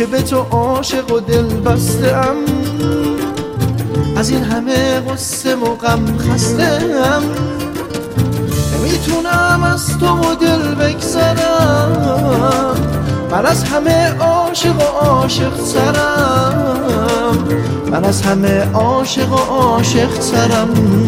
که به تو عاشق و دل بستم، از این همه غصه و غم خستم، نمیتونم از تو و دل بگذرم، من از همه عاشق و عاشق ترم، من از همه عاشق و عاشق ترم،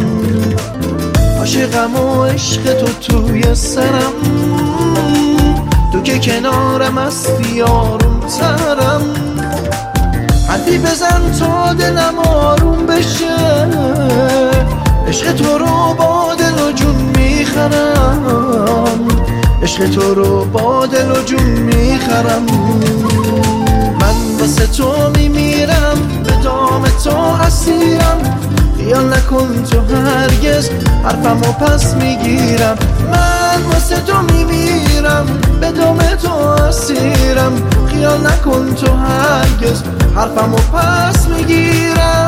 عاشقم و عشق تو توی سرم، تو که کنارم هستی آروم ترم، حرفی بزن تا دلم آروم بشه، عشق تو رو با دل و جون میخرم، عشق تو رو با دل و جون میخرم، من واسه تو میمیرم، به دام تو اسیرم، خیال نکن تو هرگز حرفمو پس میگیرم، من واسه تو میمیرم، به دام تو اسیرم، خیال نکن تو هرگز حرفمو پس میگیرم.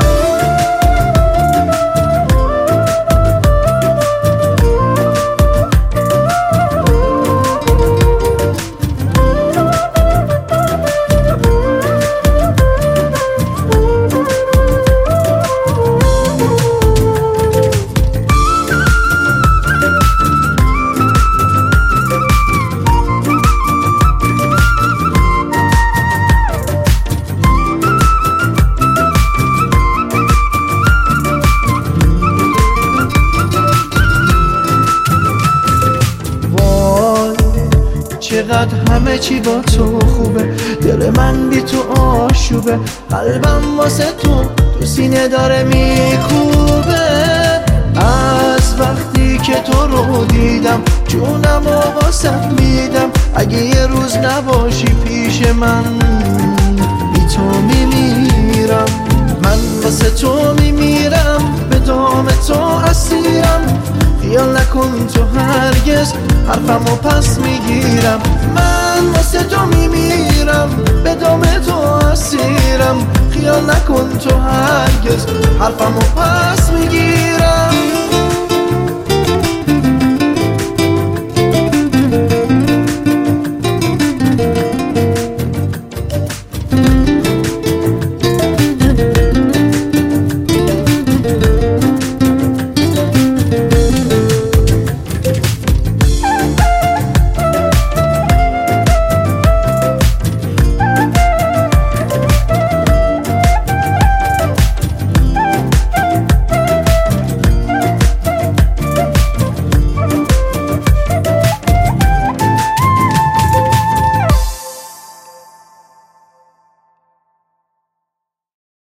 چقدر همه چی با تو خوبه، دل من بی تو آشوبه، قلبم واسه تو سینه داره میکوبه، از وقتی که تو رو دیدم جونم و واسه میدم، اگه یه روز نباشی پیش من بی تو میمیرم، من واسه تو میمیرم، به دام تو اسیرم، خیال نکن تو هرگز حرفمو پس میگیرم، من واسه تو میمیرم، به دام تو اسیرم، خیال نکن تو هرگز حرفمو پس میگیرم.